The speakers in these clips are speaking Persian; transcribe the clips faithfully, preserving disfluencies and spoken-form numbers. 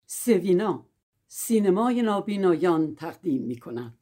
سوینا، سینمای نابینایان تقدیم می کند.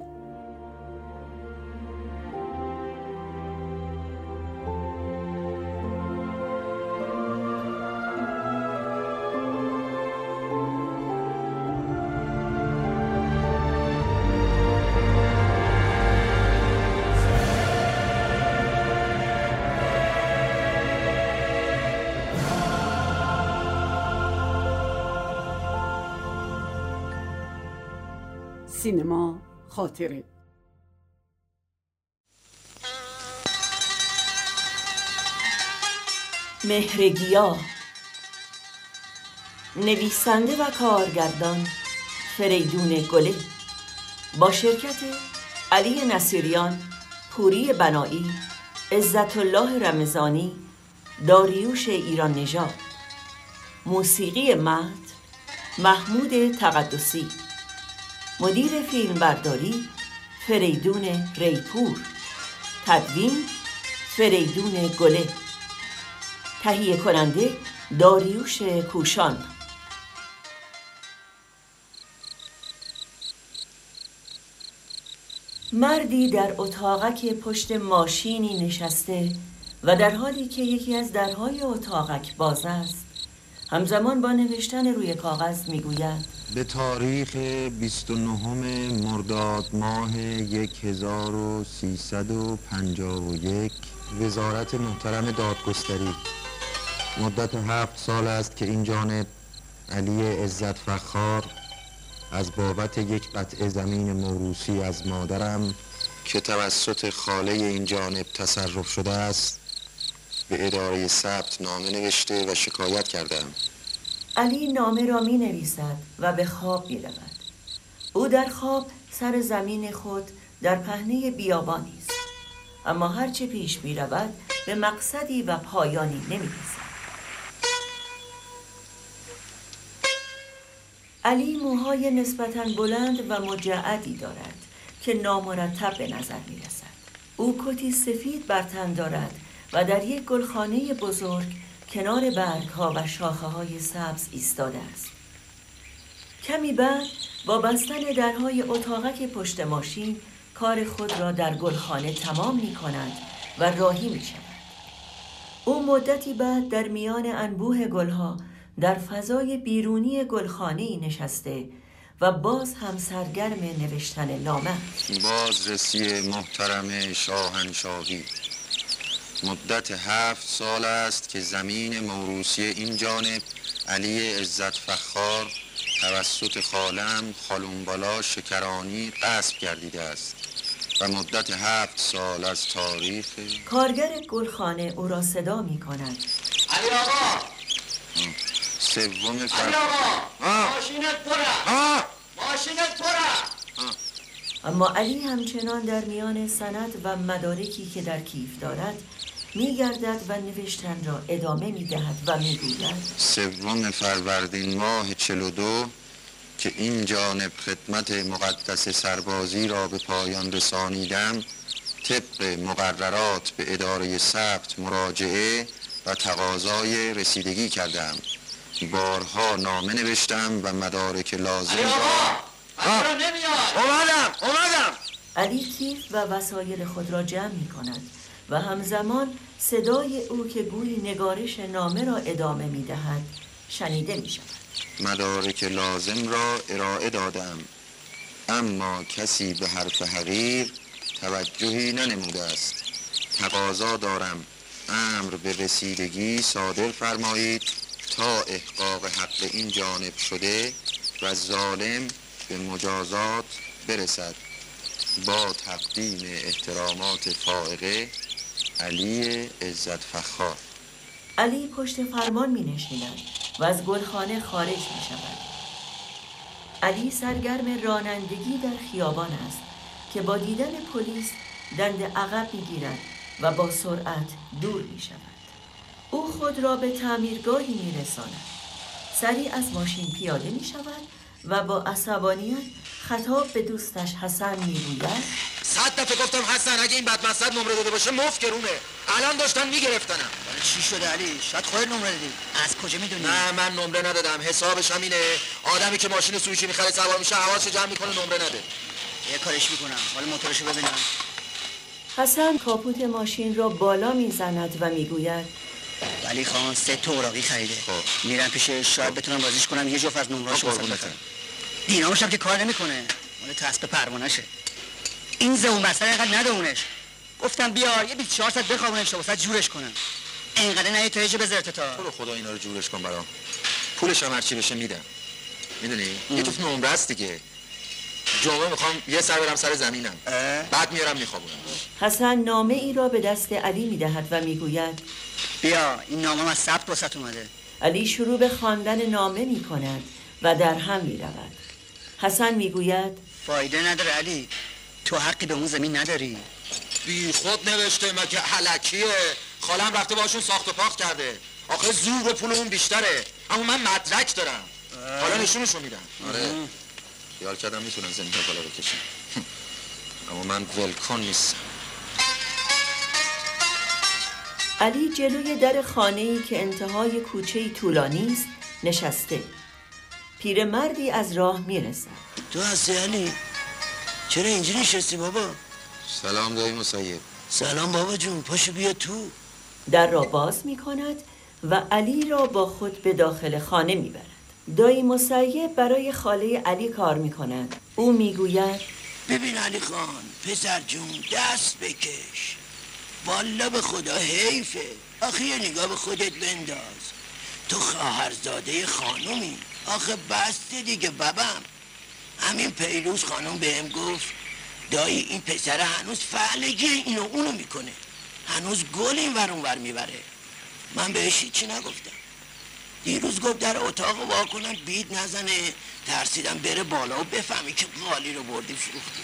سینما خاطره. مهرگیا، نویسنده و کارگردان فریدون گله، با شرکت علی نصیریان، پوری بنایی، عزت الله رمضانی، داریوش ایران نژاد. موسیقی متن محمود تقدسی. مدیر فیلمبرداری فریدون ریپور. تدوین فریدون گله. تهیه کننده داریوش کوشان. مردی در اتاقک پشت ماشینی نشسته و در حالی که یکی از درهای اتاقک باز است همزمان با نوشتن روی کاغذ میگوید: به تاریخ بیست و نهم مرداد ماه هزار و سیصد و پنجاه و یک وزارت محترم دادگستری، مدت هفت سال است که این جانب علی عزت فخار از بابت یک قطعه زمین موروثی از مادرم که توسط خاله این جانب تصرف شده است به اداره ثبت نامه نوشته و شکایت کردم. علی نامه را می نویسد و به خواب می رود. او در خواب سر زمین خود در پهنه بیابانی است، اما هرچه پیش می رود به مقصدی و پایانی نمی رسد. علی موهای نسبتاً بلند و مجعدی دارد که نامرتب به نظر می رسد. او کتی سفید بر تن دارد و در یک گلخانه بزرگ کنار برگ‌ها و شاخه‌های سبز ایستاده است. کمی بعد با بستن درهای اتاقک پشت ماشین کار خود را در گلخانه تمام می‌کند و راهی می‌شود. او مدتی بعد در میان انبوه گلها در فضای بیرونی گلخانه‌ای نشسته و باز هم سرگرم نوشتن نامه. بازرسی محترم شاهنشاهی، مدت هفت سال است که زمین موروثی این جانب علی عزت فخار توسط خالم خالونبالا شکرانی غصب گردیده است و مدت هفت سال از تاریخ. کارگر گلخانه او را صدا می کند: علی آقا، سوم فر... علی آقا، ماشینت پره، ماشینت پره. اما علی همچنان در میان سند و مدارکی که در کیف دارد می گردد و نوشتن را ادامه می دهد و می گوید: سوم فروردین ماه چل و دو که این جانب خدمت مقدس سربازی را به پایان رسانیدم، طبق مقررات به اداره ثبت مراجعه و تقاضای رسیدگی کردم. بارها نامه نوشتم و مدارک لازم علی آقا، من نمیاد. اومدم اومدم علی کیف و وسایل خود را جمع می کند و همزمان صدای او که گویی نگارش نامه را ادامه می دهد شنیده می شود. مدارک لازم را ارائه دادم، اما کسی به حرف حقیر توجهی ننموده است. تقاضا دارم امر به رسیدگی صادر فرمایید تا احقاق حق این جانب شده و ظالم به مجازات برسد. با تقدیم احترامات فائقه، علی عزت فخار. علی پشت فرمان می نشیند و از گلخانه خارج می شود. علی سرگرم رانندگی در خیابان است که با دیدن پلیس دند عقب می گیرد و با سرعت دور می شود. او خود را به تعمیرگاهی می رساند. سریع از ماشین پیاده می شود و با عصبانیت خطاب به دوستش حسن می گوید: صد دفعه گفتم حسن اگه این بدمستد نمره داده باشه مفت گرونه، الان داشتن می گرفتنم. چی شده علی؟ شاید خودت نمره دادی. از کجا میدونی؟ نه من نمره ندادم، حسابش همینه. آدمی که ماشین سویچی میخره سوار میشه حواسش جمع میکنه نمره نده. یه کارش میکنم، حالا موتورشو ببینم. حسن کاپوت ماشین را بالا میزند و میگوید ولی خان سه تا اوراقی خریده. خب میرم پیشش، شاید بتونم بازیش کنم یه جفت از نمرهاشو واسه بخرم. دیناموش هم که کار نمیکنه، مال تسبه پروانه‌شه. این زبون بسر اینقدر ندونش. گفتم بیار یه بیست و چهار ساعت بخوابونش واسه جورش کنم. اینقدر نه تو هیچ بذارت تا. تو رو خدا اینا رو جورش کن برام. پولش هم هرچی بشه میدم. میدونی؟ یه توف نمره است دیگه. جمعه میخوام یه سر برم سر زمینم. بعد میارم میخوابونم. حسن نامه ای را به دست علی میدهد و میگوید بیا این نامه از ثبت واسط اومده. علی شروع به خواندن نامه میکند و در هم میرود. حسن میگوید فایده نداره علی، تو حقی به اون زمین نداری. بی خود نوشته مگه حلکیه. خالم رفته باشون ساخت و پاخت کرده. آخه زور و پول اون بیشتره، اما من مدرک دارم. حالا نشونشو میدم. آره خیال کردم میتونم زمین رو بالا بکشم اما من ولکن نیستم. علی جلوی در خانه‌ای که انتهای کوچه‌ای طولانی است نشسته. پیرمردی از راه میرسد. تو هستی علی؟ چرا اینجا نشستی بابا؟ سلام دایی مسیب. سلام بابا جون، پاشو بیا تو. در را باز میکند و علی را با خود به داخل خانه میبرد. دایی مسیب برای خاله علی کار میکند. او میگوید ببین علی خان پسر جون دست بکش، والا به خدا حیفه. آخه یه نگاه به خودت بنداز، تو خواهرزاده خانومی. آخه بسته دیگه ببم. همین پیروز خانم بهم گفت دایی این پسر هنوز فعلگی اینو اونو میکنه، هنوز گل این ور اون ور میبره. من بهش هیچی نگفتم. دیروز گفت در اتاق وا کنن بید نزنه، ترسیدم بره بالا و بفهمی که قالی رو بردی فروختی.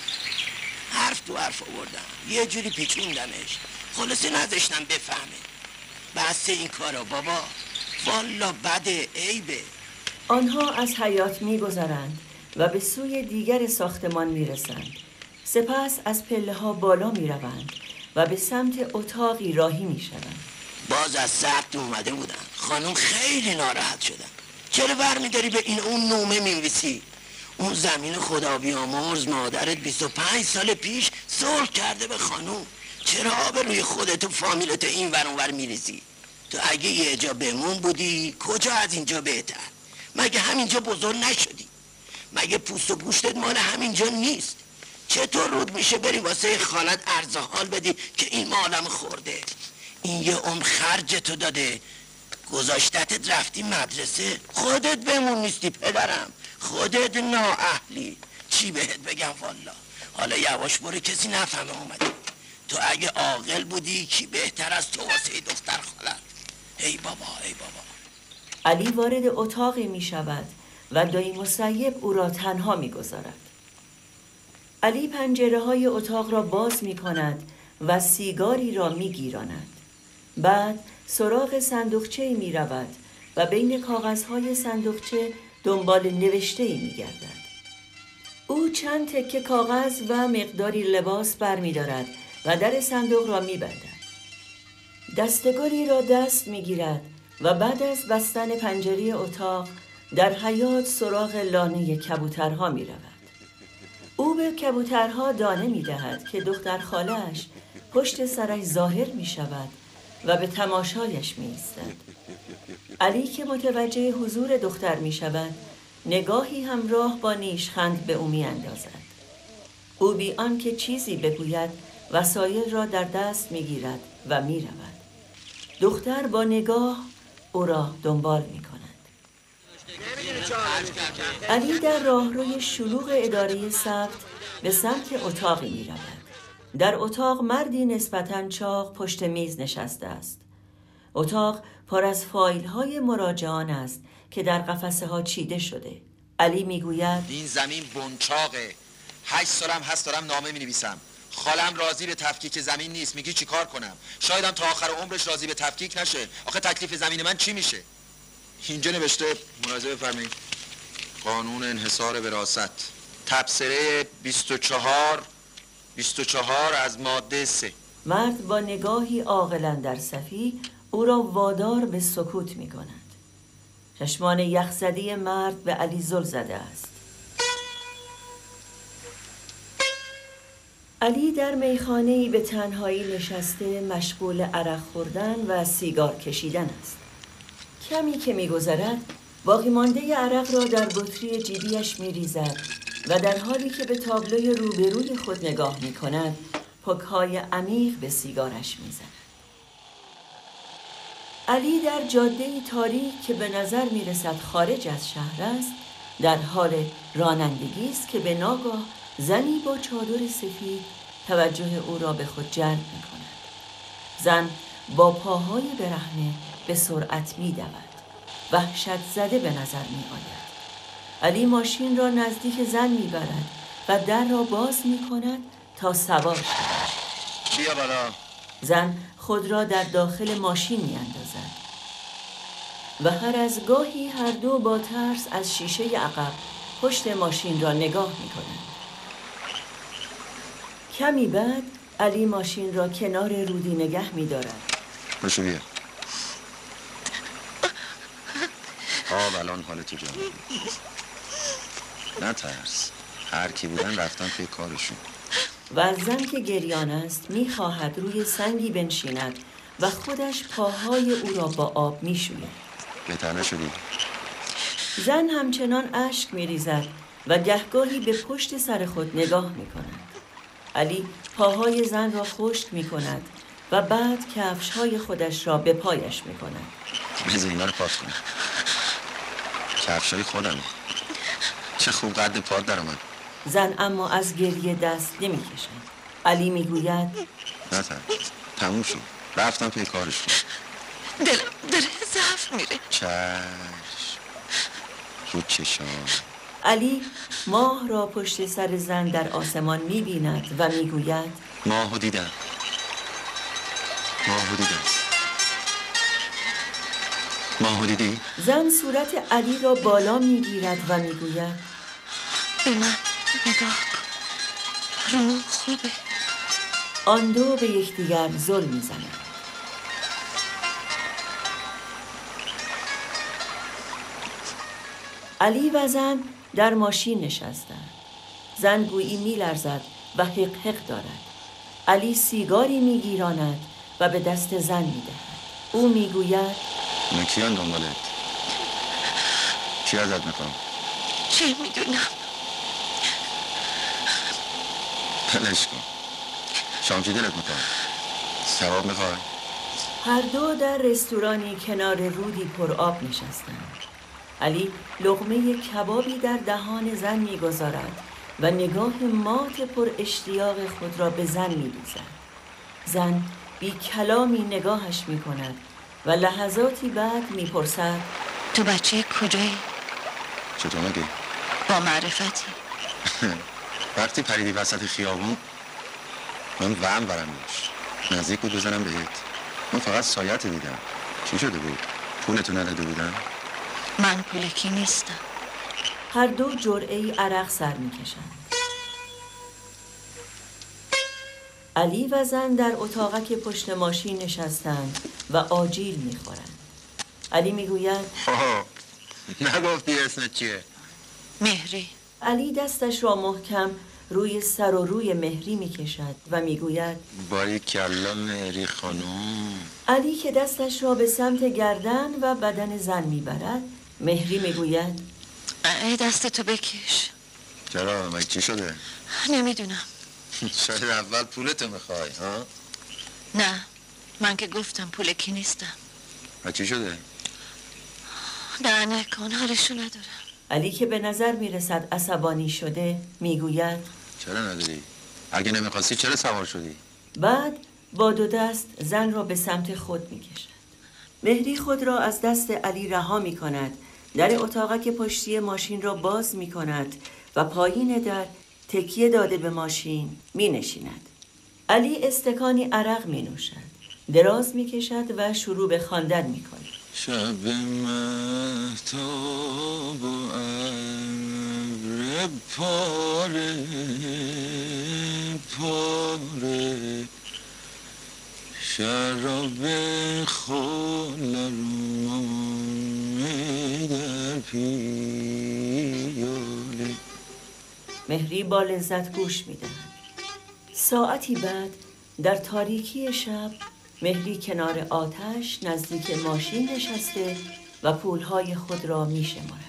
حرف تو حرف آوردم، یه جوری پیچوندمش، خلاصه نذاشتم بفهمه. بس این کارا بابا، والا بده، عیبه. آنها از حیاط میگذرند و به سوی دیگر ساختمان میرسند. سپس از پله ها بالا میروند و به سمت اتاقی راهی میشوند. باز از ثبت اومده بودن. خانم خیلی ناراحت شدن. چرا برمیداری به این اون نومه می‌نویسی؟ اون زمین خدا بیامرز مادرت بیست و پنج سال پیش صلح کرده به خانم. چرا آبروی خودت و فامیلت این ور اون ور می‌ریزی؟ تو اگه یه جا بمون بودی کجا از اینجا بهتر؟ مگه همینجا بزرگ نشدی؟ مگه پوست و گوشتت مال همینجا نیست؟ چطور رود میشه بری واسه خالت عرض حال بدی که این مالم خورده؟ این یه عمر خرج تو داده، گذاشتتت رفتی مدرسه، خودت بمون نیستی پدرم، خودت نااهلی. چی بهت بگم والا؟ حالا یواش برو کسی نفهمه اومدی. تو اگه عاقل بودی کی بهتر از تو واسه دختر خالت؟ ای بابا ای بابا. علی وارد اتاقی می شود و دایی مسیب او را تنها می گذارد. علی پنجره های اتاق را باز می کند و سیگاری را می گیراند. بعد سراغ صندوقچه می رود و بین کاغذهای صندوقچه دنبال نوشته می گردد. او چند تکه کاغذ و مقداری لباس بر می دارد و در صندوق را می بندد. دستگلی را دست می گیرد و بعد از بستن پنجره اتاق در حیاط سراغ لانه کبوترها می رود. او به کبوترها دانه می دهد که دختر خالش پشت سرش ظاهر می شود و به تماشایش می ایستد. علی که متوجه حضور دختر می شود نگاهی همراه با نیشخند به او می اندازد. او بی آنکه چیزی بگوید وسایل را در دست می گیرد و می رود. دختر با نگاه او را دنبال می کند. علی در راهروی شلوغ اداره ثبت به سمت اتاقی می رود. در اتاق مردی نسبتاً چاق پشت میز نشسته است. اتاق پر از فایل های مراجعان است که در قفسه ها چیده شده. علی می گوید این زمین بنچاقه. هشت سالم هست دارم نامه می نویسم. خالم راضی به تفکیک زمین نیست. میگی چی کار کنم؟ شایدم تا آخر عمرش راضی به تفکیک نشه. آخه تکلیف زمین من چی میشه؟ اینجا نوشته، ملاحظه بفرمایید، قانون انحصار وراثت، تبصره بیست و چهار بیست و چهار از ماده سه. مرد با نگاهی عاقل اندر صفی او را وادار به سکوت می کند. چشمان یخزده مرد به علی زل زده است. علی در میخانه‌ای به تنهایی نشسته مشغول عرق خوردن و سیگار کشیدن است. کمی که می‌گذرد باقی مانده عرق را در بطری جیبیش می‌ریزد و در حالی که به تابلوی روبروی خود نگاه می‌کند پک‌های عمیق به سیگارش می‌زند. علی در جاده‌ای تاریک که به نظر می‌رسد خارج از شهر است در حال رانندگی است که به ناگاه زنی با چادر سفید توجه او را به خود جلب می‌کند. زن با پاهای برهنه به سرعت می‌دود. وحشت زده به نظر می‌آید. علی ماشین را نزدیک زن می‌برد و در را باز می‌کند تا سوار شود. بیا بالا. زن خود را در داخل ماشین می‌اندازد و هر از گاهی هر دو با ترس از شیشه عقب پشت ماشین را نگاه می‌کنند. کمی بعد علی ماشین را کنار رودی نگه می‌دارد. باشو بیا. آب الان حالتو جا می‌گیره. نه ترس. هر کی بودن رفتن پی کارشون. و زن که گریان است می‌خواهد روی سنگی بنشیند و خودش پاهای او را با آب می‌شوید. بهتر نشدی؟ زن همچنان اشک می‌ریزد و گهگاهی به پشت سر خود نگاه می‌کند. علی پاهای زن را خشک می‌کند و بعد کفش‌های خودش را به پایش می‌کند. بذار اینا رو پاک کنم. کفشای خودمه. چه خوب قد پات در اومد. زن اما از گریه دست نمی‌کشد. علی می‌گوید نه ترس. تموم شد. رفتم پی کارشون. دلم داره ضعف میره. چشم. رو چشام. علی ماه را پشت سر زن در آسمان می‌بیند و می‌گوید ماهو دیدم. ماهو دیدم. ماهو دیدی؟ زن صورت علی را بالا می‌گیرد و می‌گوید به من نگاه کن. رو خوبه. آن دو به یکدیگر زل می‌زنند. علی و زن در ماشین نشستند. زن گویی می‌لرزد و حق حق دارد. علی سیگاری می‌گیراند و به دست زن می‌دهد. او می‌گوید من کیان دنبالت؟ چی ازت میخوام؟ چه میدونم. پلش کن. شام چی دلت میخوام؟ ثواب میخوای؟ هر دو در رستورانی کنار رودی پر آب نشستند. علی لقمه کبابی در دهان زن می‌گذارد و نگاه مات پر اشتیاق خود را به زن می‌دوزد. زن بی کلامی نگاهش می‌کند و لحظاتی بعد می‌پرسد تو بچه کجایی؟ چطور مگه؟ با معرفتی. وقتی پریدی وسط خیابون من وهم برم داشت. نزدیک بود بزنم بهت. من فقط سایت دیدم. چی شده بود؟ پولتو نداده بودم؟ من پولکی نیستم. هر دو جرعه‌ای عرق سر می‌کشند. علی و زن در اتاقک پشت ماشین نشستند و آجیل می‌خورند. علی می‌گوید آه نگفتی اسمت چیه؟ مهری. علی دستش را محکم روی سر و روی مهری می‌کشد و می‌گوید باریکلا مهری خانم. علی که دستش را به سمت گردن و بدن زن می‌برد مهری می‌گوید ای دست تو بکش. چرا؟ مگه چی شده؟ نمیدونم. شاید اول پولتو میخوای ها؟ نه من که گفتم پولکی نیستم. و چی شده؟ نه نکن حالشو ندارم. علی که به نظر می‌رسد عصبانی شده می‌گوید چرا نداری؟ اگه نمیخواستی چرا سوار شدی؟ بعد با دو دست زن را به سمت خود می‌کشد. مهری خود را از دست علی رها می‌کند، در اتاقک پشتی ماشین را باز می‌کند و پایین در تکیه داده به ماشین می‌نشیند. علی استکانی عرق می‌نوشد، دراز می‌کشد و شروع به خواندن می‌کند. شب مهتاب و ابر پاره پاره، شب شراب خلرمانه در پیاله. مهری با لذت گوش می‌دهد. ساعتی بعد در تاریکی شب مهری کنار آتش نزدیک ماشین نشسته و پولهای خود را می‌شمارد.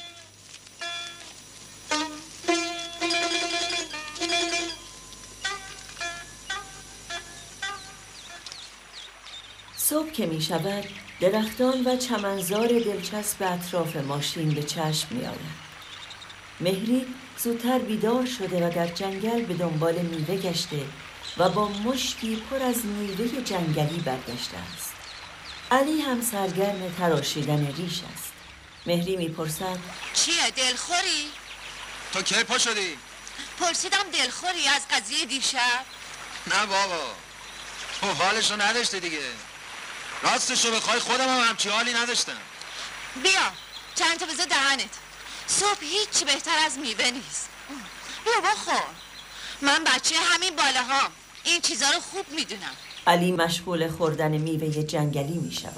صبح که می شود درختان و چمنزار دلچسب اطراف ماشین به چشم می آید. مهری زودتر بیدار شده و در جنگل به دنبال میوه گشته و با مشتی پر از میوه جنگلی برگشته است. علی هم سرگرم تراشیدن ریش است. مهری می پرسد چیه دلخوری؟ تو کی پا شدی؟ پرسیدم دلخوری از قضیه دیشب؟ نه بابا، تو حالشو نداشتی دیگه. راستشو بخوای خودم هم همچی حالی نداشتم. بیا چند تا بذار دهنت. صبح هیچی بهتر از میوه نیست. بیا بخور. من بچه همین بالاهام، این چیزا رو خوب میدونم. علی مشغول خوردن میوه جنگلی می شود.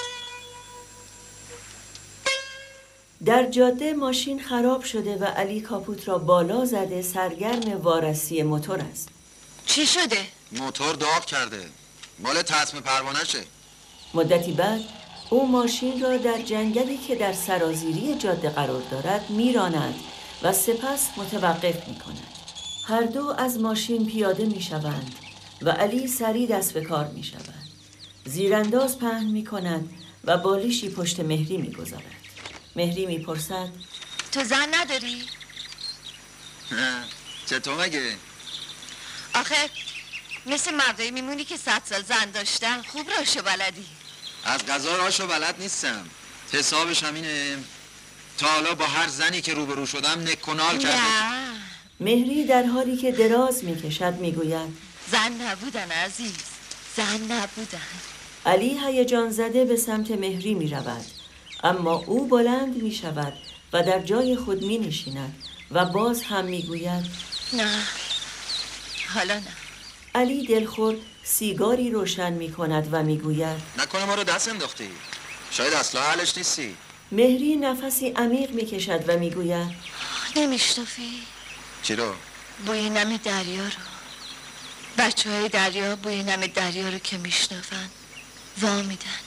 در جاده ماشین خراب شده و علی کاپوت را بالا زده سرگرم وارسی موتور است. چی شده؟ موتور داغ کرده، مال تصمیم پروانه‌شه. مدتی بعد او ماشین را در جنگلی که در سرازیری جاده قرار دارد میراند و سپس متوقف می کند. هر دو از ماشین پیاده می شوند و علی سریع دست به کار می شود. زیرانداز پهن می کند و بالیشی پشت مهری می گذارد. مهری می پرسد تو زن نداری؟ نه، چطور مگه؟ آخه مثل مردایی میمونی که صد سال زن داشتن. خوب راشو بلدی. از قضا راشو بلد نیستم. حسابش همینه. تا حالا با هر زنی که روبرو شدم نکنال کرده. نه مهری در حالی که دراز می کشد می گوید زن نبودن عزیز، زن نبودن. علی هیجان زده به سمت مهری می رود، اما او بلند می شود و در جای خود می نشیند و باز هم می گوید نه حالا نه. علی دلخور سیگاری روشن می کند و می گوید نکنه ما رو دست انداختی؟ شاید اصلا حلش نیستی. مهری نفسی عمیق می کشد و می گوید نمیشنفی؟ چی رو؟ بوی نم دریا رو. بچه های دریا بوی نم دریا رو که میشنفن وا میدن،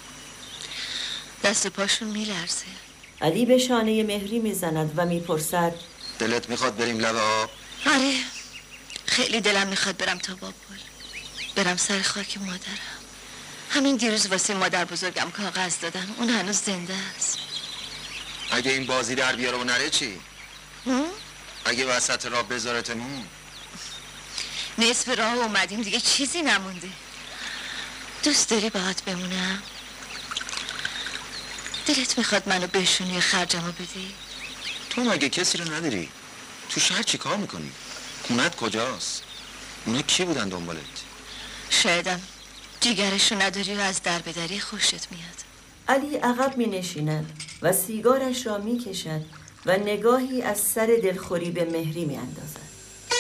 دست پاشون میلرزه. علی به شانه مهری می زند و می پرسد دلت میخواد بریم لب آب؟ آره خیلی دلم میخواد برم تا بابل، برم سر خاک مادرم. همین دیروز واسه مادر بزرگم کاغذ دادن، اون هنوز زنده است. اگه این بازی در بیاره و نره چی؟ هم؟ اگه وسط راه بذارتمون؟ نصف راه اومدیم دیگه چیزی نمونده. دوست داری باهات بمونم؟ دلت میخواد منو بشونی خرجمو بدی؟ تو مگه کسی رو نداری؟ تو شهر چی کار میکنی؟ خونت کجاست؟ اونا کی بودن دنبالت؟ شایدم جیگرشو نداری و از در به دری خوشت میاد. علی عقب می نشیند و سیگارش را می کشد و نگاهی از سر دلخوری به مهری می اندازد.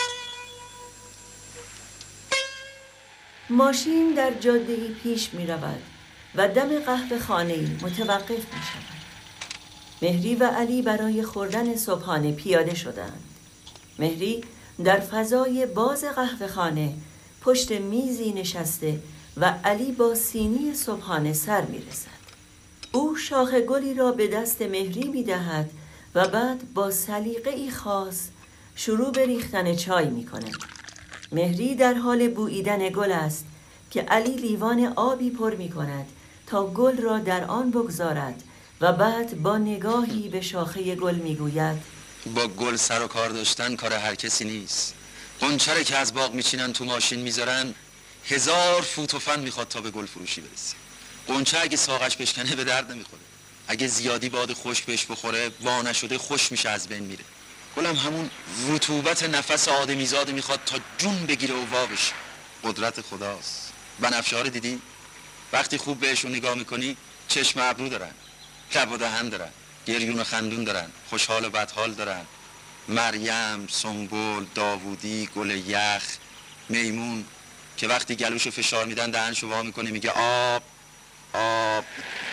ماشین در جاده‌ای پیش می رود و دم قهوه خانه‌ای متوقف می شود. مهری و علی برای خوردن صبحانه پیاده شدند. مهری در فضای باز قهوه خانه پشت میزی نشسته و علی با سینی صبحانه سر می رسد. او شاخ گلی را به دست مهری می دهد و بعد با سلیقه‌ای خاص شروع به ریختن چای می کند. مهری در حال بوییدن گل است که علی لیوان آبی پر می کند تا گل را در آن بگذارد و بعد با نگاهی به شاخه گل می گوید با گل سر و کار داشتن کار هر کسی نیست. قنچره که از باغ میچینن تو ماشین میذارن هزار فوت و فن میخواد تا به گل فروشی برسه. قنچه اگه ساقش بشکنه به درد نمیخوره، اگه زیادی باد خشک بهش بخوره وا نشده خوش میشه از بین میره. گلم همون رطوبت نفس آدمیزاد میخواد تا جون بگیره و وا بشه. قدرت خداست. بنفشه ها رو دیدی؟ وقتی خوب بهشون نگاه میکنی چشم ابرو دارن، لب و دهن دارن، گریون و خندون دارن، خوشحال و بدحال دارن. مریم، سنبل، داوودی، گل یخ، میمون، که وقتی گلوشو فشار میدن دهنشو وا میکنه میگه آب آب.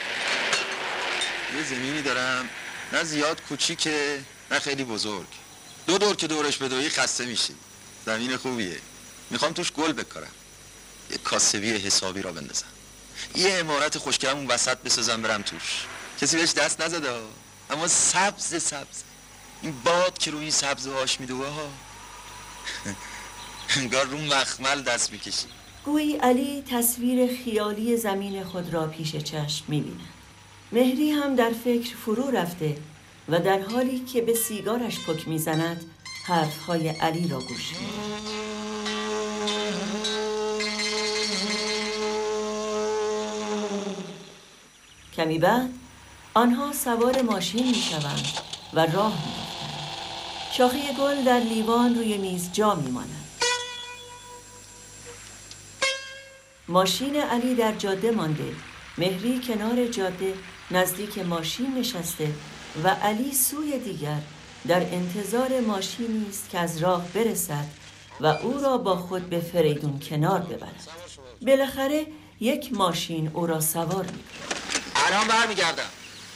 یه زمینی دارم نه زیاد کوچیکه نه خیلی بزرگ، دو دور که دورش بدوی خسته میشی. زمین خوبیه، میخوام توش گل بکارم، یه کاسبی حسابی را بندازم، یه عمارت خوشگلم اون وسط بسازم برم توش. کسی بهش دست نزده اما سبز سبز، این باد که روی این سبزهاش میدوه ها انگار رو مخمل دست میکشی. گویی علی تصویر خیالی زمین خود را پیش چشم می‌بیند. مهری هم در فکر فرو رفته و در حالی که به سیگارش پک می‌زند حرف‌های علی را گوش می‌دهد. کمی بعد آنها سوار ماشین می‌شوند و راه می‌افتند. شاخه گل در لیوان روی میز جا می‌ماند. ماشین علی در جاده مانده، مهری کنار جاده نزدیک ماشین نشسته و علی سوی دیگر در انتظار ماشینی است که از راه برسد و او را با خود به فریدون کنار ببرد. بالاخره یک ماشین او را سوار می‌کند. الان برمیگردم.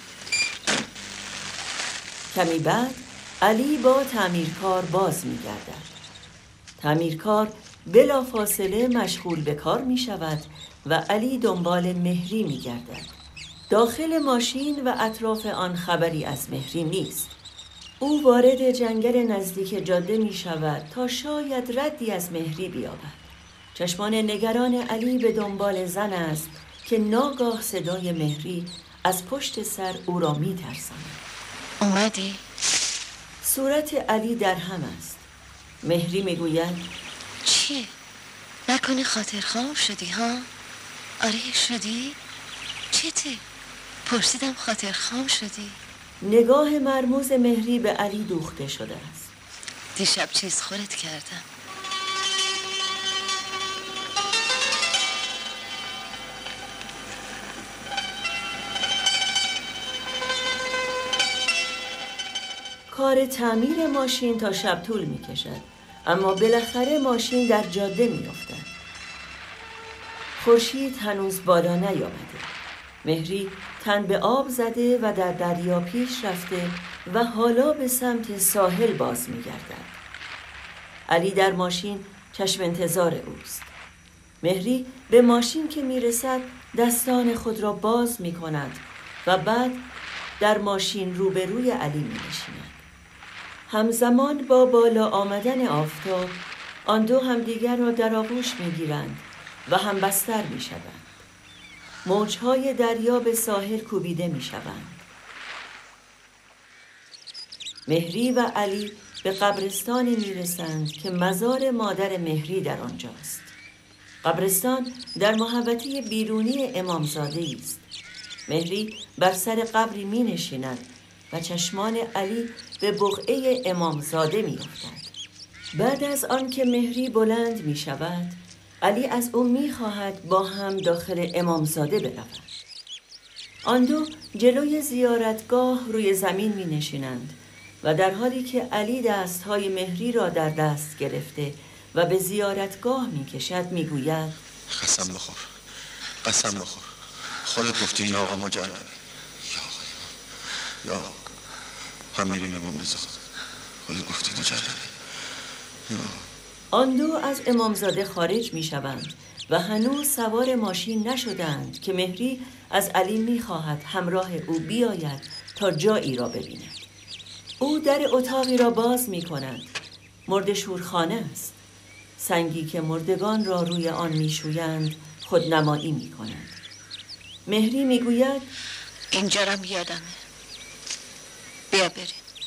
کمی بعد علی با تعمیرکار باز می‌گردد. تعمیرکار بلا فاصله مشغول به کار می شود و علی دنبال مهری می گردد. داخل ماشین و اطراف آن خبری از مهری نیست. او وارد جنگل نزدیک جاده می شود تا شاید ردی از مهری بیابد. چشمان نگران علی به دنبال زن است که ناگاه صدای مهری از پشت سر او را می ترساند. اومدی؟ صورت علی در هم است. مهری می گوید چیه؟ نکنی خاطر خام شدی ها؟ آره شدی؟ چته؟ پرسیدم خاطر خام شدی؟ نگاه مرموز مهری به علی دوخته شده است. دیشب چیز خورت کردم. کار تعمیر ماشین تا شب طول می کشد، اما بالاخره ماشین در جاده می افتد. خورشید هنوز بالا نیامده. مهری تن به آب زده و در دریا پیش رفته و حالا به سمت ساحل باز می گردد. علی در ماشین چشم انتظار اوست. مهری به ماشین که می رسد دستان خود را باز می کند و بعد در ماشین روبروی علی می نشیند. همزمان با بالا آمدن آفتاب آن دو همدیگر را در آغوش می‌گیرند و هم بستر می‌شوند. موج‌های دریا به ساحل کوبیده می‌شوند. مهری و علی به قبرستانی می‌رسند که مزار مادر مهری در آنجاست. قبرستان در محوطه بیرونی امامزاده است. مهری بر سر قبری می‌نشیند و چشمان علی به بقعه امامزاده می افتد. بعد از آن که مهری بلند می شود، علی از او می خواهد با هم داخل امامزاده برود. آن دو جلوی زیارتگاه روی زمین می نشینند و در حالی که علی دستهای مهری را در دست گرفته و به زیارتگاه می کشد می گوید قسم بخور، قسم بخور، خودت گفتی یا آقا مجرد، یا آقا هم میریم امام رضا، خودت گفتی مجرد. آن دو از امامزاده خارج می شوند و هنوز سوار ماشین نشدند که مهری از علی می خواهد همراه او بیاید تا جایی را ببیند. او در اتاقی را باز می کند. مرده‌شورخانه است. سنگی که مردگان را روی آن می شویند خودنمایی می کند. مهری می گوید اینجا را یادمه، بیا بریم.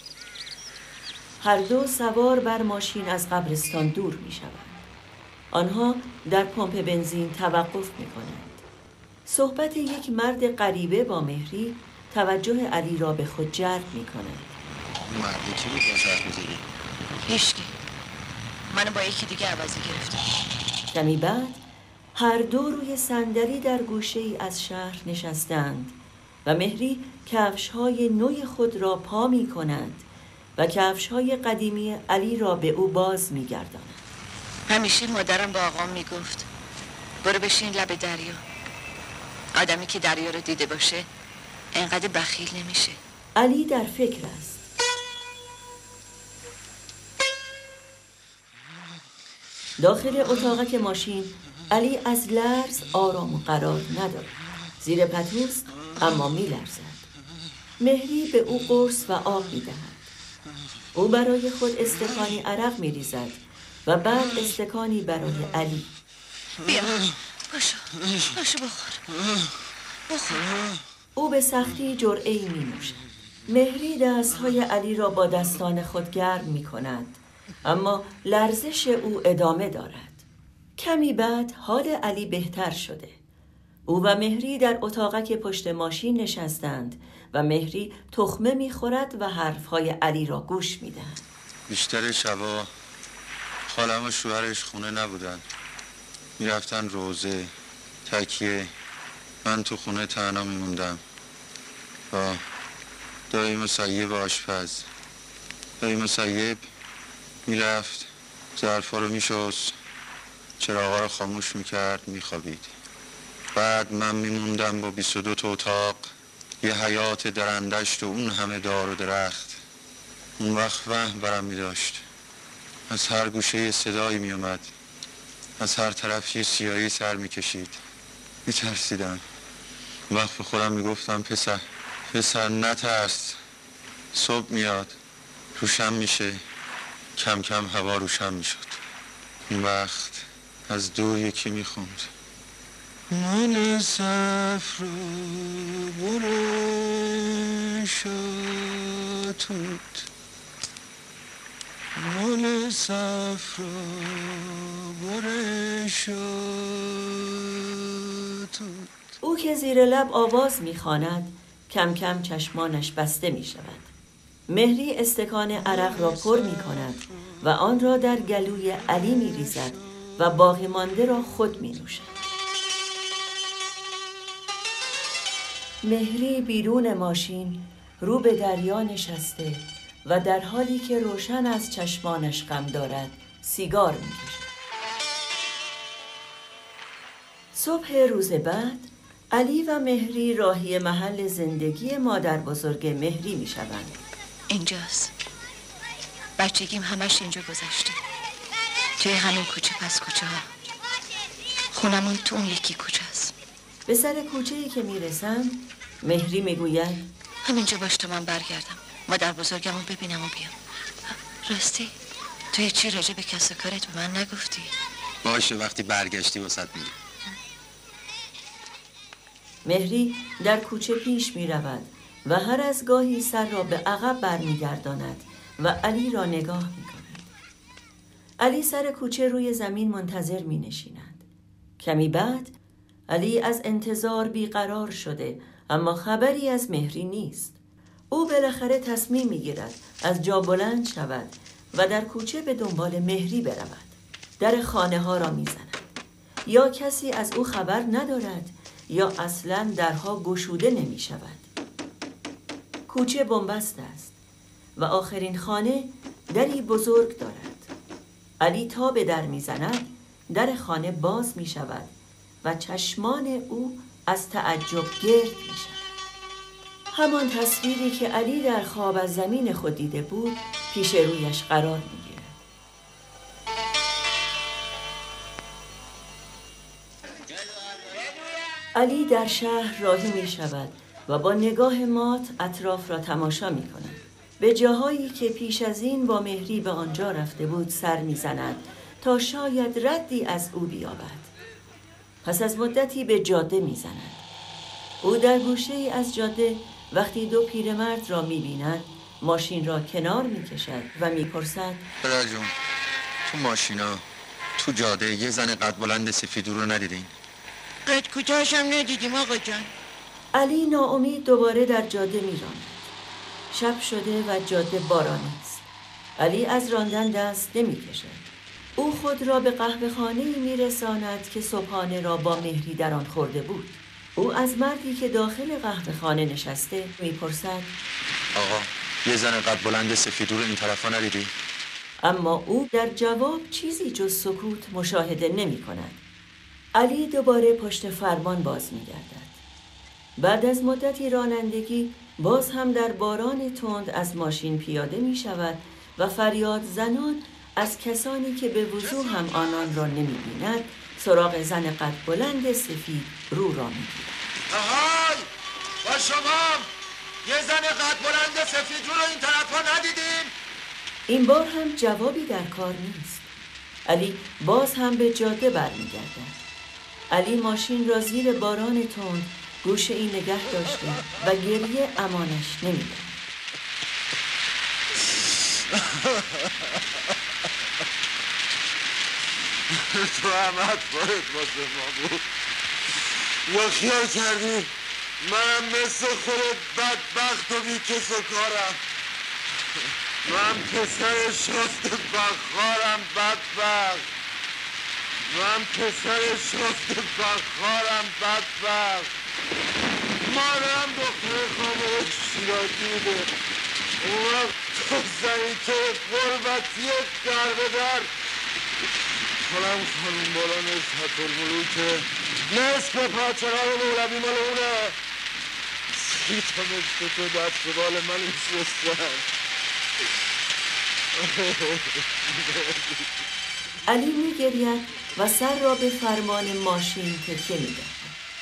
هر دو سوار بر ماشین از قبرستان دور می شوند. آنها در پمپ بنزین توقف می کنند. صحبت یک مرد غریبه با مهری توجه علی را به خود جلب می کند. مردی کی بود با شرف می‌زدی؟ هیچکی. منو با یکی دیگه عوضی گرفتم. کمی بعد هر دو روی صندلی در گوشه‌ای از شهر نشستند و مهری کفش‌های نوی خود را پا می کند و کفش‌های قدیمی علی را به او باز می گرداند. همیشه مادرم با آقام میگفت برو بشین لب دریا. آدمی که دریا رو دیده باشه انقدر بخیل نمیشه. علی در فکر است. داخل اتاقک ماشین علی از لرز آرام و قرار ندارد. زیر پتوست اما میلرزد. مهری به او قرص و آب میدهد. او برای خود استکانی عرق میریزد و بعد استکانی برای علی. بیا باشو باشو بخور بخور. او به سختی جرعه‌ای می نوشد. مهری دستهای علی را با دستان خود گرم می کند، اما لرزش او ادامه دارد. کمی بعد حال علی بهتر شده. او و مهری در اتاقک پشت ماشین نشستند و مهری تخمه می خورد و حرفهای علی را گوش می دهد. بیشتر شبا خالم و شوهرش خونه نبودن، می رفتن روزه، تکیه. من تو خونه تنها می موندم با دایی مسیب آشپز. دایی مسیب می رفت ظرفا رو می شست، چراغا رو خاموش می کرد، می خوابید. بعد من می موندم با بیست و دو تا اتاق، یه حیات درندشت و اون همه دار و درخت. اون وقت وهم برم می داشت. از هر گوشه یه صدایی می اومد، از هر طرف یه سیاهی سر می کشید. می ترسیدم. وقت به خودم می گفتم پسر پسر نترس، صبح میاد، روشن میشه. کم کم هوا روشن میشد. اون وقت از دور یکی میخوند مال صفرا بره شاتود، مال صفرا بره شاتود. او که زیر لب آواز میخواند کم کم چشمانش بسته می شود. مهری استکان عرق را پر می کند و آن را در گلوی علی می ریزد و باقی مانده را خود می نوشد. مهری بیرون ماشین رو به دریا نشسته و در حالی که روشن از چشمانش غم دارد سیگار می کشد. صبح روز بعد علی و مهری راهی محل زندگی مادر بزرگ مهری می شوند. اینجاست. بچگیم همش اینجا گذشته، توی همین کوچه پس کوچه ها. خونمون تو اون یکی کوچه است. به سر کوچه‌ای که می رسند مهری می گوید همینجا باش تا من برگردم، مادر بزرگمو ببینم و بیام. راستی توی چی راجع به کس و کارت به من نگفتی؟ باشه وقتی برگشتی واسط میگم. مهری در کوچه پیش می رود و هر از گاهی سر را به عقب برمیگرداند و علی را نگاه می کند. علی سر کوچه روی زمین منتظر می نشیند. کمی بعد علی از انتظار بیقرار شده اما خبری از مهری نیست. او بالاخره تصمیم می گیرد از جا بلند شود و در کوچه به دنبال مهری برود. در خانه ها را می زند. یا کسی از او خبر ندارد یا اصلاً درها گشوده نمی شود. کوچه بنبست است و آخرین خانه دری بزرگ دارد. علی تا به در می زند در خانه باز می شود و چشمان او از تعجب گرد می شود. همان تصویری که علی در خواب از زمین خود دیده بود پیش رویش قرار می گیرد. علی در شهر راهی می شود و با نگاه مات اطراف را تماشا می کند. به جاهایی که پیش از این با مهری به آنجا رفته بود سر می زند تا شاید ردی از او بیابد. پس از مدتی به جاده می زند. او در گوشه ای از جاده وقتی دو پیرمرد را می بیند ماشین را کنار می کشد و می پرسد پدر جون تو ماشینا تو جاده یه زن قد بلند سفید رو ندیدین؟ قد کوتاهش هم ندیدیم آقا جان. علی ناامید دوباره در جاده می راند. شب شده و جاده بارانی است. علی از راندن دست نمی کشد. او خود را به قهوه خانه‌ای می رساند که صبحانه را با مهری در آن خورده بود. او از مردی که داخل قهوه خانه نشسته می پرسد آقا یه زن قد بلند سفید رو این طرفا ندیدی؟ اما او در جواب چیزی جز سکوت مشاهده نمی کند. علی دوباره پشت فرمان باز می گردد. بعد از مدتی رانندگی باز هم در باران تند از ماشین پیاده می شود و فریاد زنان از کسانی که به وضوح هم آنان را نمی بیند سراغ زن قد بلند سفید رو را می گیرد. آهای با شما یه زن قد بلند سفید رو رو این طرف ها ندیدیم؟ این بار هم جوابی در کار نیست. علی باز هم به جاده برمیگردد. علی ماشین را زیر باران تند گوشه ای نگه داشته و گریه امانش نمیده. تو احمد باید واسه ما بود یا خیال کردی منم مثل خودت بدبخت و بی کس و کارم. من پسر شفت بخارم بدبخت. من پسر شفت بخارم بدبخت. مادرم دختر خانه شیرازی بوده. اون وقت تو زنی که غربتی در به در حالم خانون بالا نسبت الملوکه نصف پاچرهای مولوی مال اونه. سی تا مثل تو دست به بال من میشستن. علی میگرید و سر را به فرمان ماشین تکیه میدهد.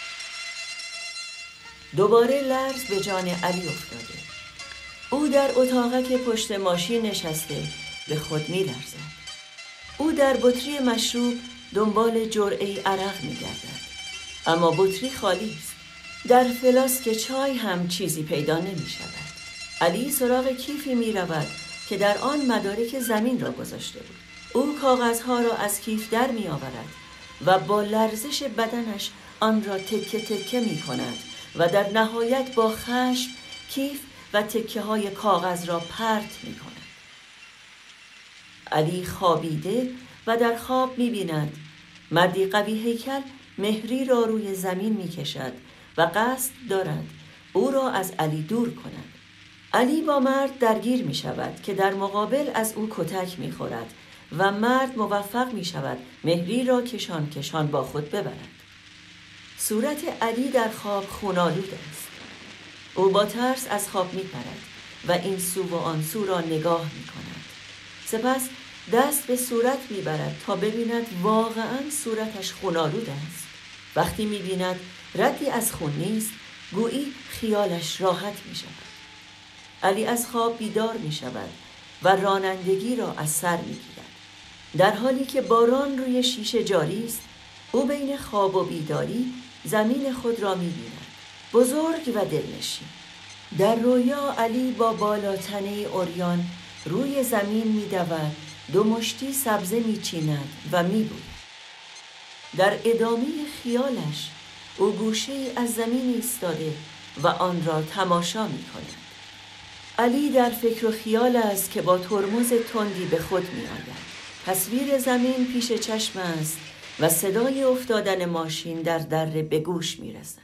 دوباره لرز به جان علی افتاده. او در اتاقک پشت ماشین نشسته به خود میلرزد. او در بطری مشروب دنبال جرعه‌ای عرق میگردد، اما بطری خالی است. در فلاسک چای هم چیزی پیدا نمی شود. علی سراغ کیفی می رود که در آن مدارک زمین را گذاشته بود. او کاغذها را از کیف در می آورد و با لرزش بدنش آن را تکه تکه می کند و در نهایت با خشم کیف و تکه های کاغذ را پرت می کند. علی خوابیده و در خواب می بیند مردی قوی هیکل مهری را روی زمین می کشد و قصد دارد او را از علی دور کند. علی با مرد درگیر می شود که در مقابل از او کتک می خورد و مرد موفق می شود مهری را کشان کشان با خود ببرد. صورت علی در خواب خون‌آلود است. او با ترس از خواب می پرد و این سو و آن سو را نگاه می کند. سپس دست به صورت می برد تا ببیند واقعاً صورتش خون‌آلود است. وقتی می بیند ردی از خون نیست، گویی خیالش راحت می شود. علی از خواب بیدار می شود و رانندگی را از سر می گیرد. در حالی که باران روی شیشه جاری است، او بین خواب و بیداری زمین خود را می بیند، بزرگ و دلنشین. در رویا علی با بالاتنه عریان روی زمین می دود، دو مشتی سبزه می چیند و می بوید. در ادامه خیالش او گوشه‌ای از زمین ایستاده و آن را تماشا می کند. علی در فکر و خیال است که با ترمز تندی به خود می آید. تصویر زمین پیش چشم است و صدای افتادن ماشین در دره به گوش می رسد.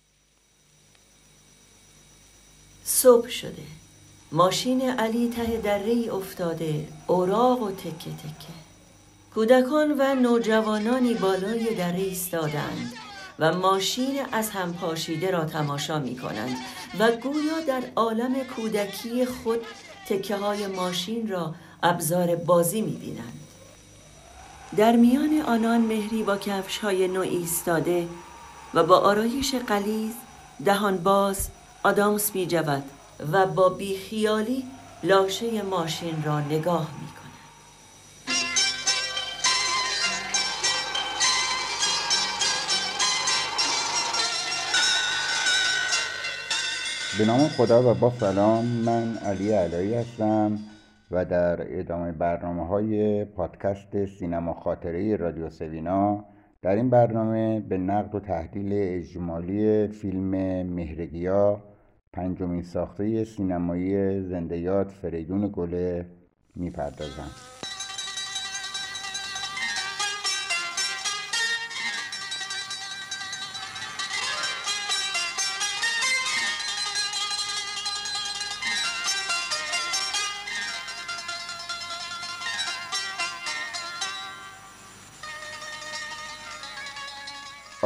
صبح شده. ماشین علی ته دره‌ای افتاده، اوراق و تکه تکه. کودکان و نوجوانانی بالای دره ایستادند و ماشین از هم پاشیده را تماشا می کنند و گویا در عالم کودکی خود تکه های ماشین را ابزار بازی می بینند. در میان آنان مهری با کفش های نو ایستاده و با آرایش غلیظ دهان باز آدامس می جود و با بیخیالی لاشه ماشین را نگاه می کند. به نام خدا و با سلام، من علی علایی هستم و در ادامه برنامه‌های پادکست سینما خاطره رادیو سوینا در این برنامه به نقد و تحلیل اجمالی فیلم مهرگیا، پنجمین ساخته سینمایی زنده یاد فریدون گله می‌پردازم.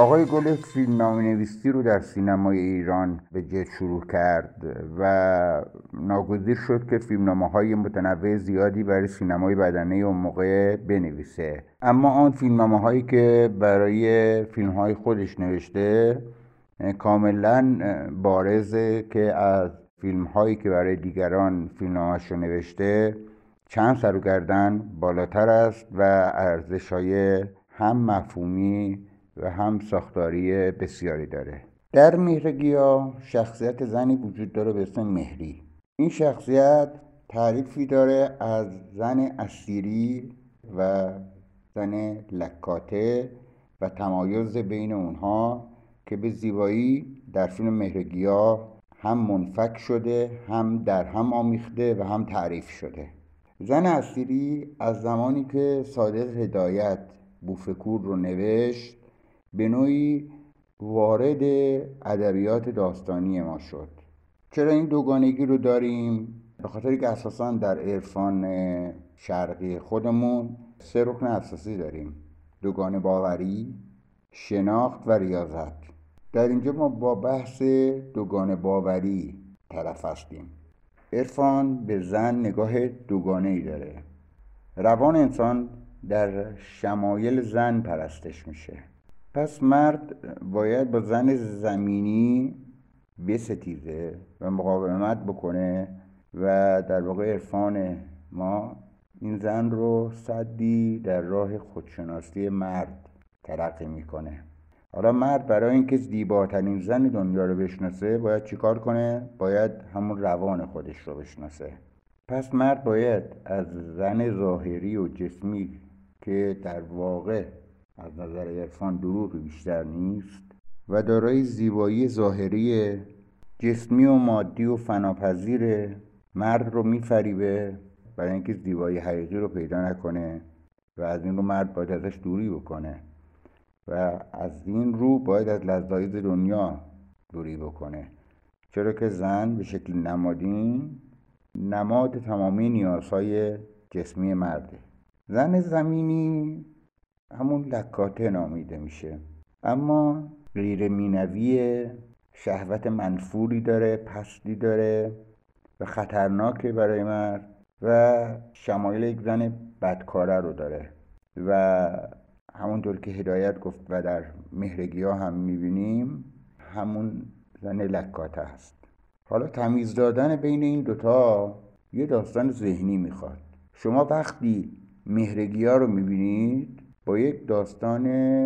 آقای گل فیلمنامه نویسی رو در سینمای ایران به جد شروع کرد و ناگزیر شد که فیلمنامه های متنوع زیادی برای سینمای بدنه اون موقع بنویسه. اما آن فیلمنامه هایی که برای فیلم های خودش نوشته کاملا بارزه که از فیلم هایی که برای دیگران فیلمنامه‌اش رو نوشته چند سر و گردن بالاتر است و ارزش‌های هم مفهومی و هم ساختاری بسیاری داره. در مهرگیا شخصیت زنی وجود داره به اسم مهری. این شخصیت تعریفی داره از زن اسیری و زن لکاته و تمایز بین اونها که به زیبایی در فیلم مهرگیا هم منفک شده، هم در هم آمیخته و هم تعریف شده. زن اسیری از زمانی که صادق هدایت بوفکور رو نوشت به نوعی وارد ادبیات داستانی ما شد. چرا این دوگانگی رو داریم؟ به خاطر که اساساً در عرفان شرقی خودمون سه رکن اساسی داریم: دوگانه باوری، شناخت و ریاضت. در اینجا ما با بحث دوگانه باوری طرف هستیم. عرفان به زن نگاه دوگانه‌ای داره. روان انسان در شمایل زن پرستش میشه. پس مرد باید با زن زمینی بستیزه و مقاومت بکنه و در واقع عرفان ما این زن رو سدی در راه خودشناسی مرد تلقی میکنه. حالا مرد برای اینکه زیباترین زن دنیا رو بشناسه باید چیکار کنه؟ باید همون روان خودش رو بشناسه. پس مرد باید از زن ظاهری و جسمی که در واقع از نظر عرفان دروغی بیشتر نیست و دارای زیبایی ظاهری جسمی و مادی و فناپذیر مرد رو میفریبه برای اینکه زیبایی حقیقی رو پیدا نکنه و از این رو مرد باید ازش دوری بکنه و از این رو باید از لذایز دنیا دوری بکنه. چرا که زن به شکل نمادین نماد تمامی نیازهای جسمی مرده. زن زمینی همون لکاته نامیده میشه، اما غیر مینوی، شهوت منفوری داره، پستی داره و خطرناکه برای مرد و شمایل یک زن بدکاره رو داره و همونطور که هدایت گفت و در مهرگیا هم میبینیم همون زن لکاته هست. حالا تمیز دادن بین این دوتا یه داستان ذهنی میخواد. شما وقتی مهرگیا رو میبینید با یک داستان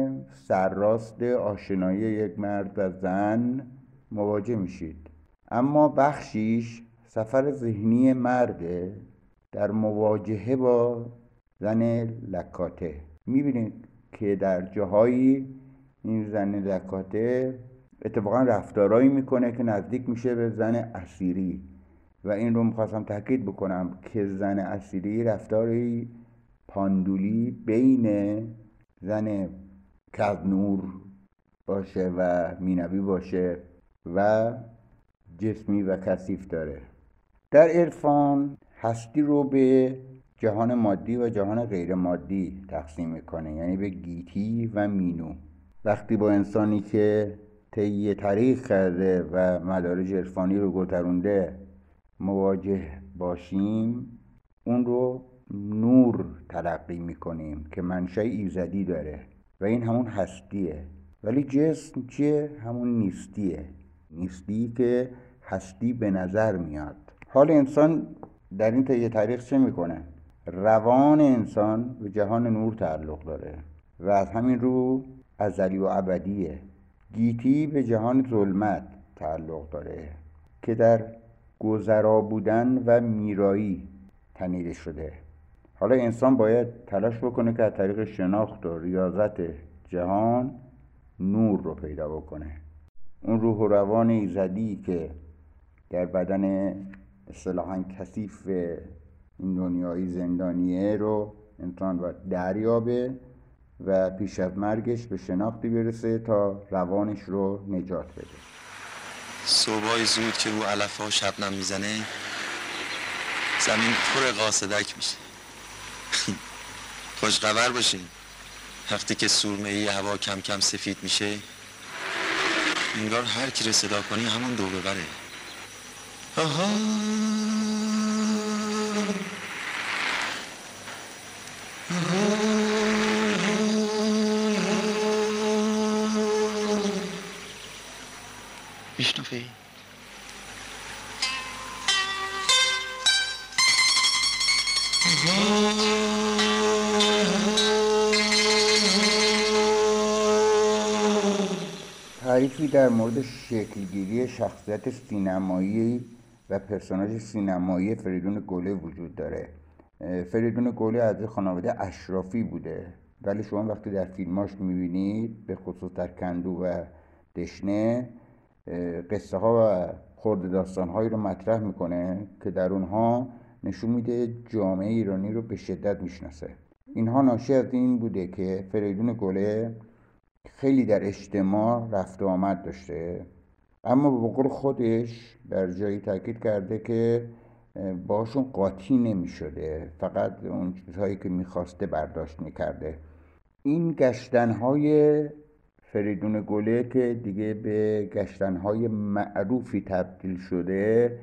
سرراست آشنایی یک مرد و زن مواجه میشید، اما بخشیش سفر ذهنی مرده در مواجهه با زن لکاته. میبینید که در جاهایی این زن لکاته اتفاقا رفتارهایی میکنه که نزدیک میشه به زن اسیری و این رو میخواستم تاکید بکنم که زن اسیری رفتاری پاندولی بین زن کذنور باشه و مینوی باشه و جسمی و کثیف داره. در عرفان هستی رو به جهان مادی و جهان غیر مادی تقسیم میکنه، یعنی به گیتی و مینو. وقتی با انسانی که طی طریق کرده و مدارج عرفانی رو گذرونده مواجه باشیم اون رو نور تلقی میکنیم که منشأ ایزدی داره و این همون هستیه. ولی جسم چیه؟ همون نیستیه، نیستی که هستی به نظر میاد. حال انسان در این طی طریق چه میکنه؟ روان انسان به جهان نور تعلق داره و از همین رو ازلی و ابدیه. گیتی به جهان ظلمت تعلق داره که در گذرا بودن و میرایی تنیده شده. حالا انسان باید تلاش بکنه که از طریق شناخت و ریاضت جهان نور رو پیدا بکنه. اون روح و روان ایزدی که در بدن اصطلاحاً کثیف این دنیای زندانیه رو انسان باید دریابه و پیش از مرگش به شناختی برسه تا روانش رو نجات بده. صبحای زود که رو علف ها شبنم میزنه زمین پر قاصدک میشه. خوشخبر باشین، وقتی که سرمه‌ای هوا کم کم سفید میشه انگار هر کی رو صدا کنی همون دو ببره. آها میشنفی؟ تعریفی در مورد شکلگیری شخصیت سینمایی و پرسوناژ سینمایی فریدون گله وجود داره. فریدون گله از خانواده اشرافی بوده، ولی شما وقتی در فیلماش میبینید، به خصوص در کندو و دشنه، قصه ها و خرد داستان هایی رو مطرح میکنه که در اونها نشون میده جامعه ایرانی رو به شدت میشناسه. اینها ناشی از این بوده که فریدون گله خیلی در اجتماع رفت و آمد داشته، اما به قول خودش در جایی تاکید کرده که باشون قاطی نمی شده، فقط اون چیزهایی که میخواسته برداشت میکرده. این گشتنهای فریدون گله که دیگه به گشتنهای معروفی تبدیل شده،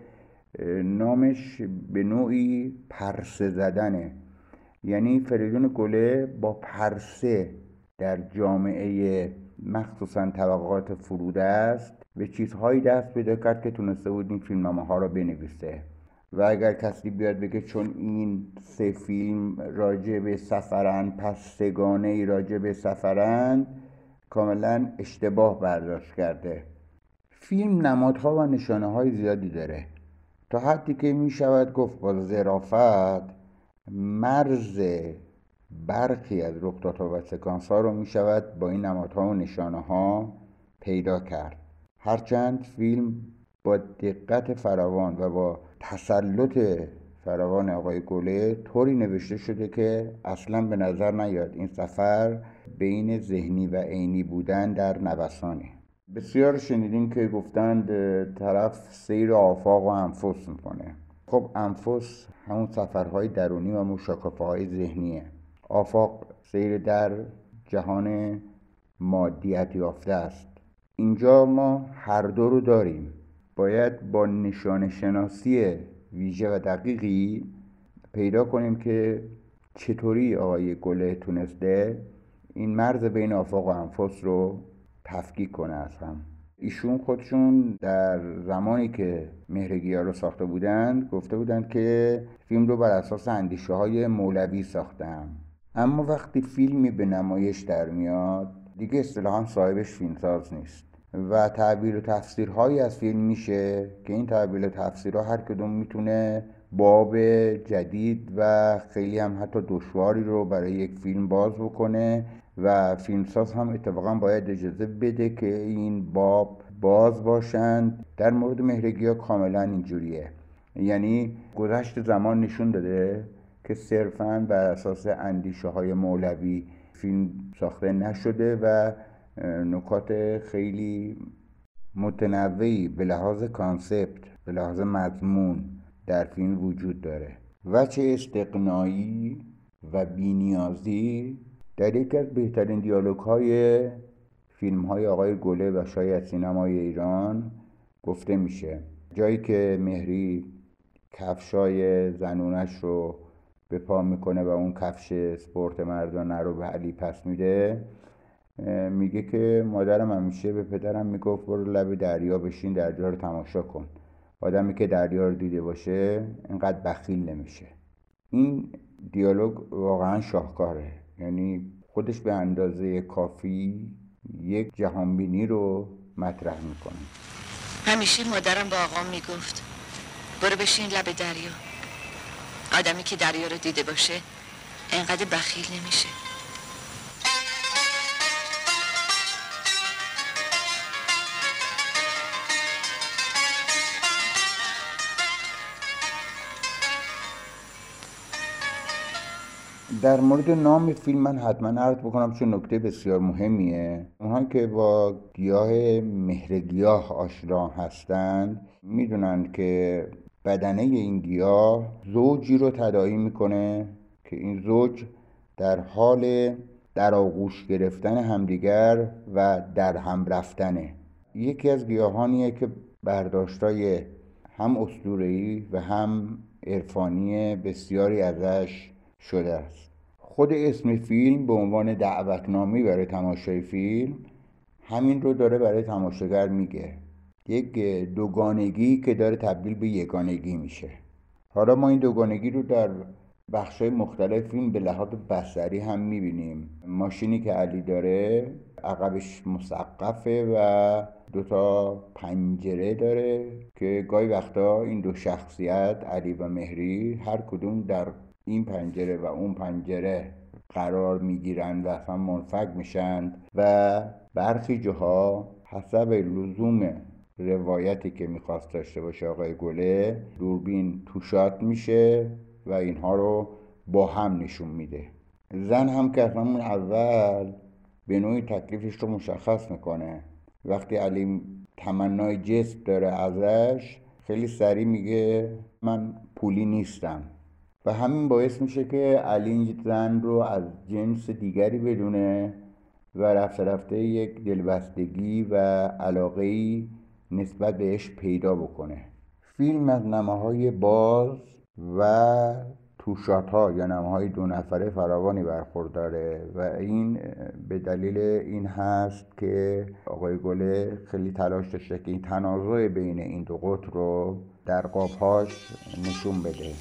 نامش به نوعی پرسه زدنه. یعنی فریدون گله با پرسه در جامعه مخصوصا طبقات فروده است به چیزهایی دست پیدا کرد که تونسته بود این فیلمنامه ها را بنویسه. و اگر کسی بیاد بگه چون این سه فیلم راجع به سفرن پس سگانه ای راجع به سفرن، کاملا اشتباه برداشت کرده. فیلم نمادها و نشانه های زیادی داره، تا حدی که می شود گفت با ظرافت مرز برخی از رخدادها و سکانس ها رو می شود با این نمادها و نشانه ها پیدا کرد. هرچند فیلم با دقت فراوان و با تسلط فراوان آقای گله طوری نوشته شده که اصلا به نظر نیاد این سفر بین ذهنی و عینی بودن در نوسانه. بسیار شنیدین که گفتند طرف سیر آفاق و انفس میکنه. خب انفس همون سفرهای درونی و مشاکفه های ذهنیه. آفاق سیر در جهان مادیت یافته است. اینجا ما هر دو رو داریم. باید با نشانه شناسی ویژه و دقیقی پیدا کنیم که چطوری آقای گله تونسته این مرز بین آفاق و انفس رو تفکیک کنه از هم. ایشون خودشون در زمانی که مهرگیا رو ساخته بودند گفته بودند که فیلم رو بر اساس اندیشه های مولوی ساختم، اما وقتی فیلمی به نمایش در میاد دیگه اصطلاحاً صاحبش فیلمساز نیست و تعبیر و تفسیرهایی از فیلم میشه که این تعبیر و تفسیرها هر کدوم میتونه باب جدید و خیلی هم حتی دشواری رو برای یک فیلم باز بکنه و فیلمساز هم اتفاقا باید اجازه بده که این باب باز باشند. در مورد مهرگیا کاملا اینجوریه. یعنی گذشت زمان نشون داده که صرفاً بر اساس اندیشه های مولوی فیلم ساخته نشده و نکات خیلی متنوعی به لحاظ کانسپت، به لحاظ مضمون در فیلم وجود داره. وجه استقنایی و بی‌نیازی در یکی از بهترین دیالوگ های فیلم های آقای گله و شاید سینمای ایران گفته میشه. جایی که مهری کفشای زنونش رو به پا میکنه و اون کفش اسپورت مردانه رو به علی پس میده، میگه که مادرم همیشه به پدرم میگفت برو لب دریا بشین دریا رو تماشا کن، آدمی که دریا رو دیده باشه اینقدر بخیل نمیشه. این دیالوگ واقعا شاهکاره. یعنی خودش به اندازه کافی یک جهانبینی رو مطرح میکنه. همیشه مادرم با آقام میگفت برو بشین لب دریا، آدمی که دریا رو دیده باشه اینقدر بخیل نمیشه. در مورد نام فیلم من حتما عرض بکنم چون نکته بسیار مهمیه. اونها که با گیاه مهرگیاه آشنا هستند میدونند که بدنه این گیاه زوجی رو تداعی میکنه که این زوج در حال در آغوش گرفتن همدیگر و در هم رفتنه. یکی از گیاهانیه که برداشتای هم اسطوره‌ای و هم عرفانی بسیاری ازش شده است. خود اسم فیلم به عنوان دعوتنامه‌ای برای تماشای فیلم همین رو داره برای تماشاگر میگه، یک دوگانگی که داره تبدیل به یگانگی میشه. حالا ما این دوگانگی رو در بخشای مختلف فیلم به لحاظ بصری هم میبینیم. ماشینی که علی داره عقبش مسقفه و دوتا پنجره داره که گاهی وقتا این دو شخصیت علی و مهری هر کدوم در این پنجره و اون پنجره قرار میگیرند و اصلا منفک میشند و برخی جاها حسب لزوم روایتی که میخواست داشته باشه آقای گله دوربین توشات میشه و اینها رو با هم نشون میده. زن هم که اصلا من اول به نوعی تکلیفش رو مشخص میکنه. وقتی علی تمنای جسم داره ازش خیلی سریع میگه من پولی نیستم و همین باعث میشه که علی زن رو از جنس دیگری بدونه و رفته رفته یک دلبستگی و علاقه‌ای نسبت بهش پیدا بکنه. فیلم از نماهای باز و توشات ها یا نماهای دو نفره فراوانی برخورداره و این به دلیل این هست که آقای گله خیلی تلاش داشته که این تنازع بین این دو قطب رو در قاب‌هاش نشون بده.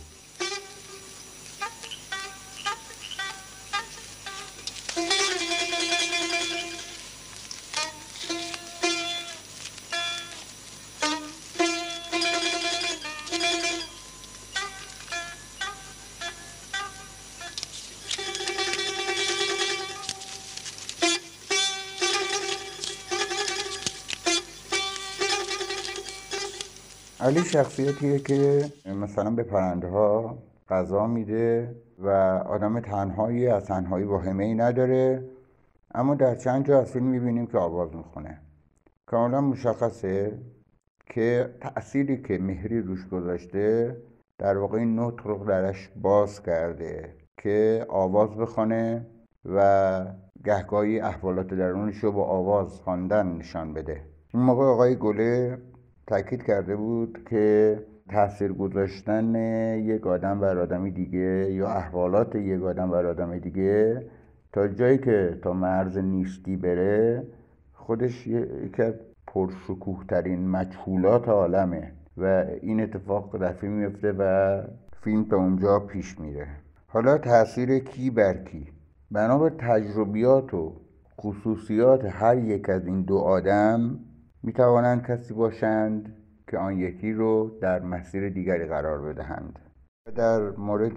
علی شخصیتیه که مثلا به پرنده ها غذا میده و آدم تنهایی از تنهایی واهمه‌ای نداره، اما در چند جا از فیلم میبینیم که آواز میخونه. کاملا مشخصه که تأثیری که مهری روش گذاشته در واقع این نطق رو درش باز کرده که آواز بخونه و گهگاهی احوالات درونش رو با آواز خواندن نشان بده. این موقع آقای گله تأکید کرده بود که تأثیر گذاشتن یک آدم بر آدمی دیگه یا احوالات یک آدم بر آدم دیگه تا جایی که تا مرز نیستی بره خودش یکی از پرشکوه ترین مجهولات عالمه و این اتفاق در فیلم میفته و فیلم تا اونجا پیش میره. حالا تأثیر کی بر کی؟ بنا به تجربیات و خصوصیات هر یک از این دو آدم میتوانند کسی باشند که آن یکی رو در مسیر دیگری قرار بدهند. در مورد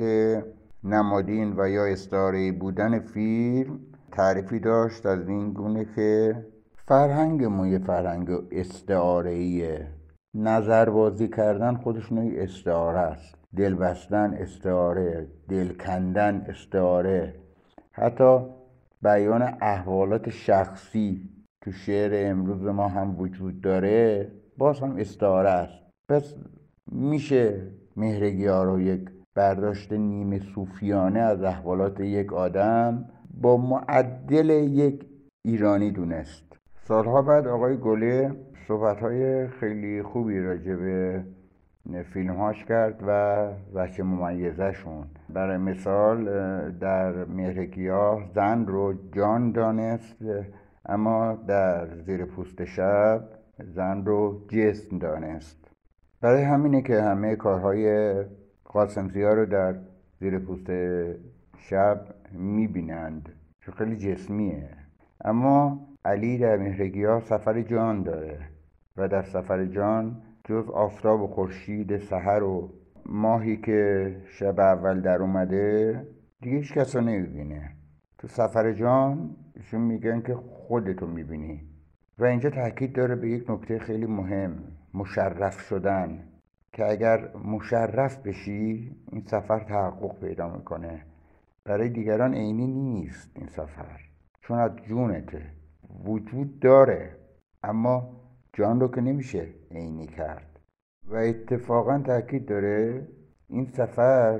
نمادین و یا استعاره‌ای بودن فیلم تعریفی داشت از این گونه که فرهنگ ما یه فرهنگ استعاره‌ایه. نظر بازی کردن خودش نوعی استعاره است، دل بستن استعاره، دل کندن استعاره، حتی بیان احوالات شخصی تو شعر امروز ما هم وجود داره، باز هم استعاره است. پس میشه مهرگی‌ها رو یک برداشت نیمه صوفیانه از احوالات یک آدم با معدل یک ایرانی دونست. سالها بعد آقای گله صحبت‌های خیلی خوبی راجع به فیلم‌هاش کرد و وجه ممیزشون. برای مثال در مهرگیاه زن رو جان دانست، اما در زیر پوست شب زن رو جسم دانست. برای همینه که همه کارهای قاسم‌زیا رو در زیر پوست شب میبینند که خیلی جسمیه، اما علی در مهرگیاه سفر جان داره و در سفر جان جز آفتاب و خورشید سحر و ماهی که شب اول در اومده دیگه هیچ کس رو نمیبینه. تو سفر جان ایشون میگن که خودتو میبینی و اینجا تاکید داره به یک نکته خیلی مهم، مشرف شدن، که اگر مشرف بشی این سفر تحقق پیدا میکنه. برای دیگران عینی نیست این سفر، چون از جونته، وجود داره اما جان رو که نمیشه عینی کرد. و اتفاقا تاکید داره این سفر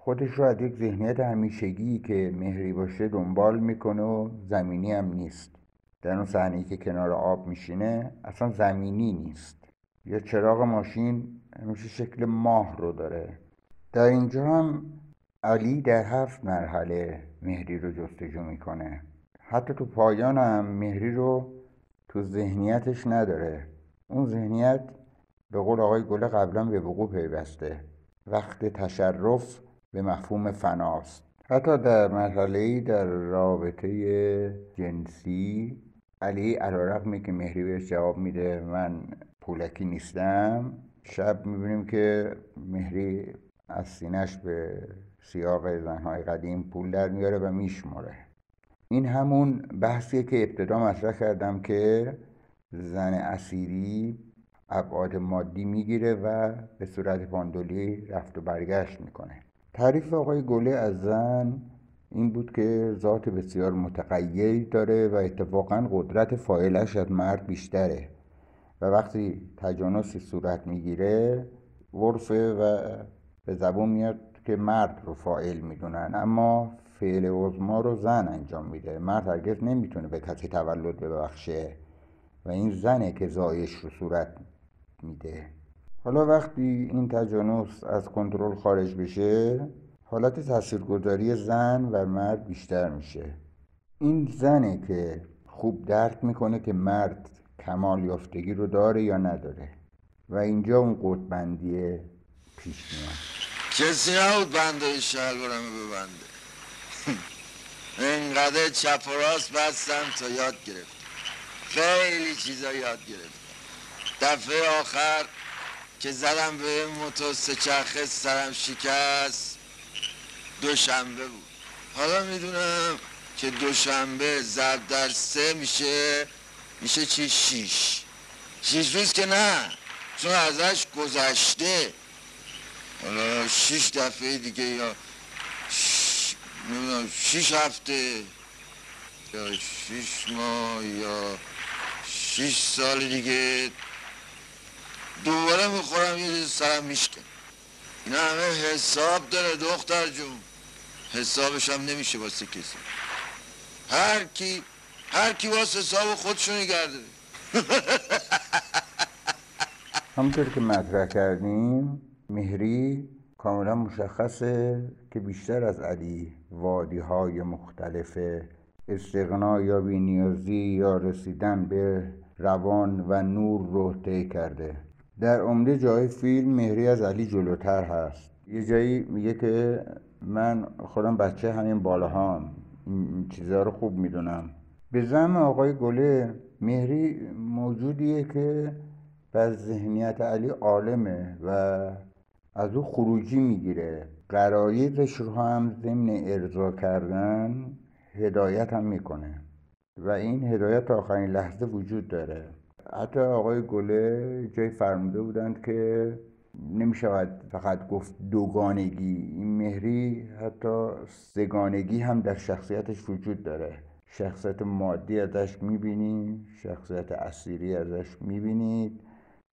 خودش رو از یک ذهنیت همیشگی که مهری باشه دنبال میکنه و زمینی هم نیست. در اون صحنه‌ای که کنار آب میشینه اصلا زمینی نیست. یا چراغ ماشین همیشه شکل ماه رو داره. در اینجا هم علی در هفت مرحله مهری رو جستجو میکنه. حتی تو پایان هم مهری رو تو ذهنیتش نداره. اون ذهنیت به قول آقای گله قبلا به وقوع پیوسته. وقت تشرف به مفهوم فناست. حتی در مرحله‌ای در رابطه جنسی علی علیرغمی که مهری بهش جواب میده من پولکی نیستم، شب میبینیم که مهری از سینه‌اش به سیاق زنهای قدیم پول در میاره و میشماره. این همون بحثیه که ابتدا مطرح کردم که زن اسیری ابعاد مادی میگیره و به صورت پاندولی رفت و برگشت میکنه. تعریف آقای گله از زن این بود که ذات بسیار متغیری داره و اتفاقا قدرت فاعلش از مرد بیشتره و وقتی تجانسی صورت میگیره عرفه و به زبون میاد که مرد رو فاعل میدونن، اما فعل عظما رو زن انجام میده. مرد هرگز نمیتونه به کسی تولد ببخشه و این زنه که زایش رو صورت میده. حالا وقتی این تجانس از کنترل خارج بشه حالت تاثیرگذاری زن و مرد بیشتر میشه. این زنه که خوب درک میکنه که مرد کمال یافتگی رو داره یا نداره و اینجا اون قطبندی پیش میاد. کسی نبود بنده شلوارمو ببنده. اینقدر چپ و راست بستم تا یاد گرفت. خیلی چیزا یاد گرفت. دفعه آخر که زدم به موتور سه چرخه سرم شکست دوشنبه بود. حالا میدونم که دوشنبه ضرب در سه میشه میشه چی؟ شیش. شیش روز که نه، چون ازش گذشته. حالا شیش دفعه دیگه یا ش... نمیدونم شیش هفته یا شیش ماه یا شیش سال دیگه دوباره میخورم یه چیز سرم میشکن. اینا همه حساب داره دختر جون. حسابش هم نمیشه واسه کسی. هر کی هر کی واسه حساب خودشو نگرده. همونطور که مطرح کردیم مهری کاملا مشخصه که بیشتر از علی وادی‌های مختلف استغنا یا بی‌نیازی یا رسیدن به روان و نور رو طی کرده. در عمده جای فیلم مهری از علی جلوتر هست. یه جایی میگه که من خودم بچه همین بالاهام، این چیزها رو خوب میدونم. به زعم آقای گله مهری موجودیه که بر ذهنیت علی عالمه و از او خروجی میگیره. غرایزش رو هم ضمن ارضا کردن هدایت هم میکنه و این هدایت تا آخرین لحظه وجود داره. حتی آقای گله جای فرموده بودند که نمیشود فقط گفت دوگانگی. این مهری حتی سگانگی هم در شخصیتش وجود داره. شخصیت مادی ازش میبینی، شخصیت اسیری ازش میبینید،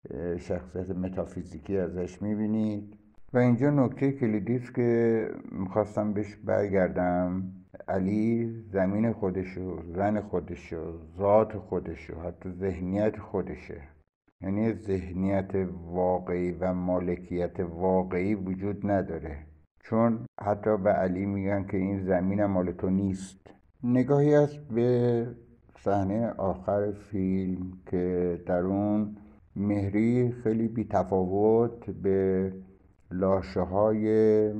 شخصیت متافیزیکی ازش میبینید و اینجا نکته کلیدی است که میخواستم بهش برگردم. علی زمین خودشو، زن خودشو، ذات خودشو، حتی ذهنیت خودشه. یعنی ذهنیت واقعی و مالکیت واقعی وجود نداره، چون حتی به علی میگن که این زمین مال تو نیست. نگاهی است به صحنه آخر فیلم که در اون مهری خیلی بی تفاوت به لاشه های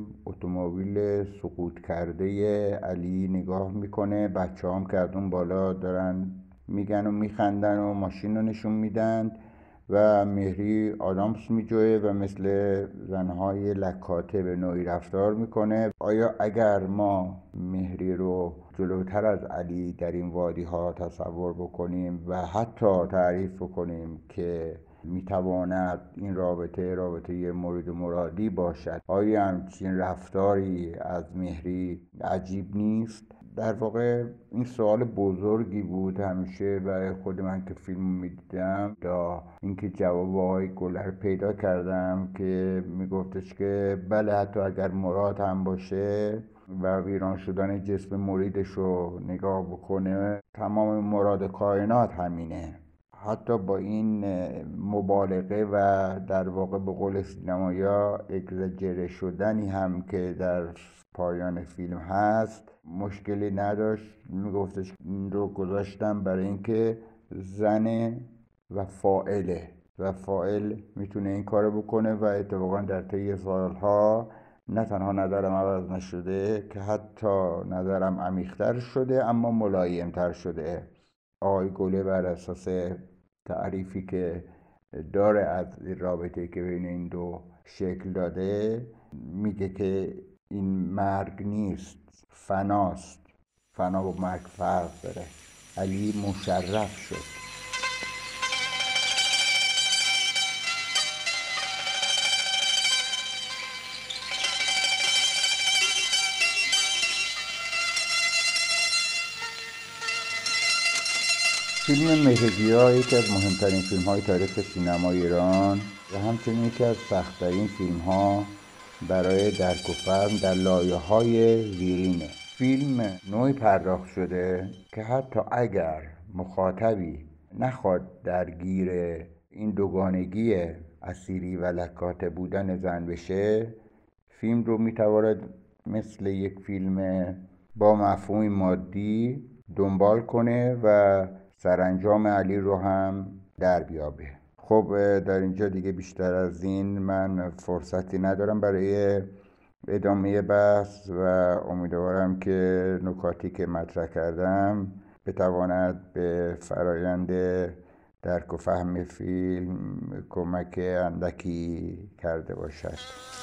اتومبیل سقوط کرده علی نگاه میکنه. بچه هم که از اون بالا دارن میگن و میخندن و ماشین رو نشون میدن و مهری آدامس میجوه و مثل زنهای لکاته به نوعی رفتار میکنه. آیا اگر ما مهری رو جلوتر از علی در این وادی ها تصور بکنیم و حتی تعریف بکنیم که میتواند این رابطه رابطه مرید و مرادی باشد؟ آیا همچین رفتاری از مهری عجیب نیست؟ در واقع این سوال بزرگی بود همیشه برای خود من که فیلم میدیدم، تا اینکه جواب آقای گلر پیدا کردم که میگفتش که بله، حتی اگر مراد هم باشه و ویران شدن جسم مریدش رو نگاه بکنه، تمام مراد کائنات همینه. حتی با این مبالغه و در واقع به قول سینمایا اگزاجره شدنی هم که در پایان فیلم هست، مشکلی نداشت. میگفتش این رو گذاشتم برای اینکه زن و فاعله و فاعل میتونه این کارو بکنه و اتفاقا در طی سالها نه تنها نظرم عوض نشده که حتی نظرم عمیق‌تر شده اما ملایم‌تر شده. آقای گله بر اساس تعریفی که داره از رابطه‌ای که بین این دو شکل داده، میگه که این مرگ نیست، فناست. فنا و مرگ فرق داره. علی مشرف شد. فیلم مهرگیاه یکی از مهمترین فیلم های تاریخ سینمای ایران و همچنین یکی از سخت‌ترین فیلم ها برای درک و فهم در لایه های زیرینه. فیلم نوعی پرداخت شده که حتی اگر مخاطبی نخواد درگیر این دوگانگی اسیری و لکاته بودن زن بشه، فیلم رو میتواند مثل یک فیلم با مفهوم مادی دنبال کنه و سرانجام علی رو هم در بیابه. خب در اینجا دیگه بیشتر از این من فرصتی ندارم برای ادامه بحث و امیدوارم که نکاتی که مطرح کردم بتواند به فرایند درک و فهم فیلم کمک اندکی کرده باشد.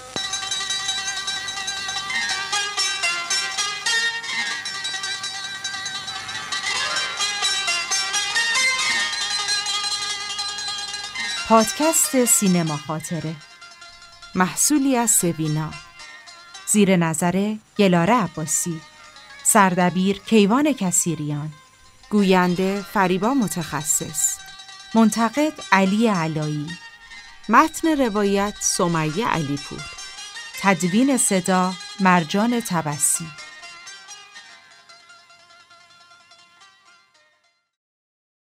پادکست سینما خاطره، محصولی از سوینا، زیر نظر گلاره عباسی، سردبیر کیوان کثیریان، گوینده فریبا متخصص، منتقد علی علایی، متن روایت سمیه علیپور، تدوین صدا مرجان تبسی.